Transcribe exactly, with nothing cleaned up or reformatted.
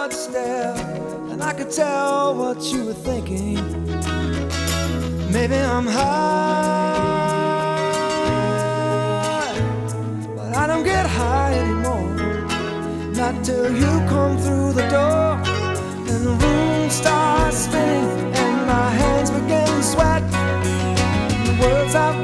but stare, and I could tell what you were thinking. Maybe I'm high